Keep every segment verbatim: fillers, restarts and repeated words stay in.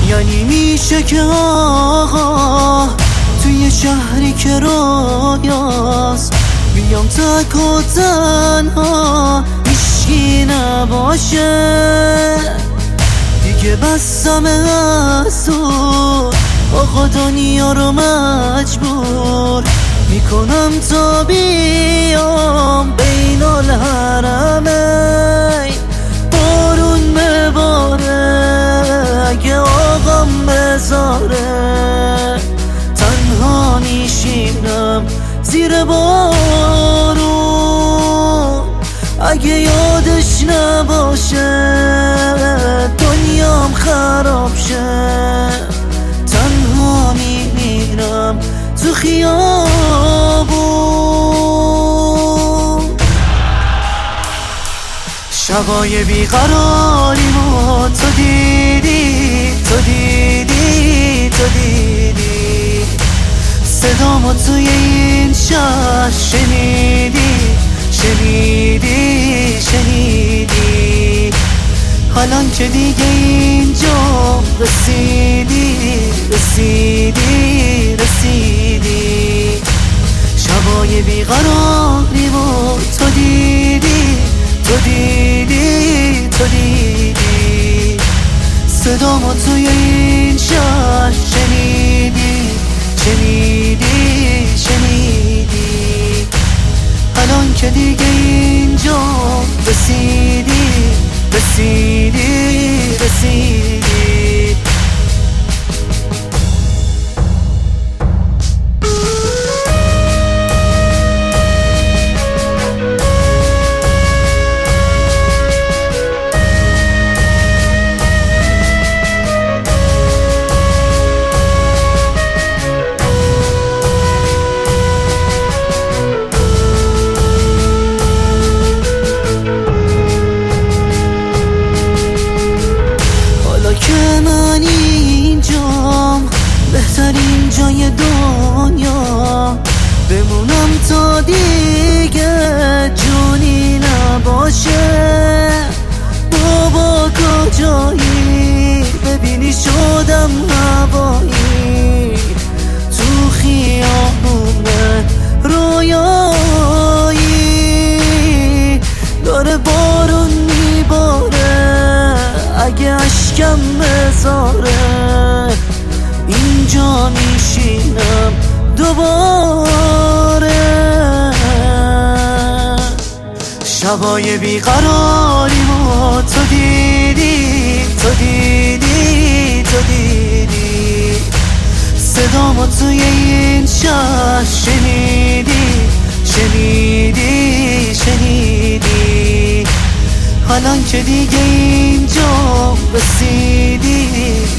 یعنی میشه که آقا توی شهری که رویاست بیام تک و تنها هیچکی نباشه دیگه بسم از تو آقا دنیا رو مجبور میکنم تا بیام بین الحرمین بارون بباره اگه آقام بذاره تنها میشینم زیر بارون اگه یادش نباشه دنیام خراب شه تنها میمیرم تو خیابون شبای بیقراریمو تو دیدی تو دیدی تو دیدی صدامو توی این شهر شنیدی شنیدی شنیدی حالان که دیگه اینجا رسیدی رسیدی رسیدی شبای بیقراریمو تو دیدی تو دیدی تو دیدی صدامو توی این شهر شنیدی شنیدی شنیدی الان که دیگه اینجا رسیدی رسیدی رسیدی من اینجام بهترین جای دنیا بمونم تا دیگه جونی نباشه بابا کجایی ببینی شدم هوایی تو خیابونه رویایی داره بارون میباره اگه اشکم بذاره اینجا میشینم دوباره شبای بیقراریمو تو دیدی تو دیدی تو دیدی صدامو توی این شهر شنیدی شنیدی شنیدی حالان که دیگه اینجا رسیدی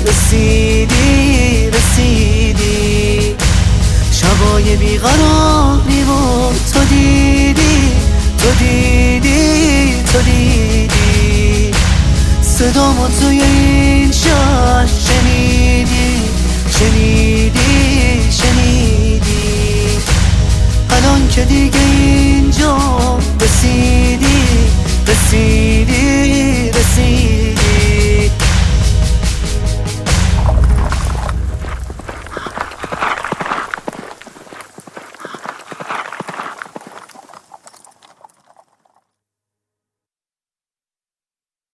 رسیدی رسیدی شبای بیقراریمو تو دیدی تو دیدی تو دیدی صدامو توی این شهر شنیدی شنیدی شنیدی الان که دیگه اینجا رسیدی رسیدی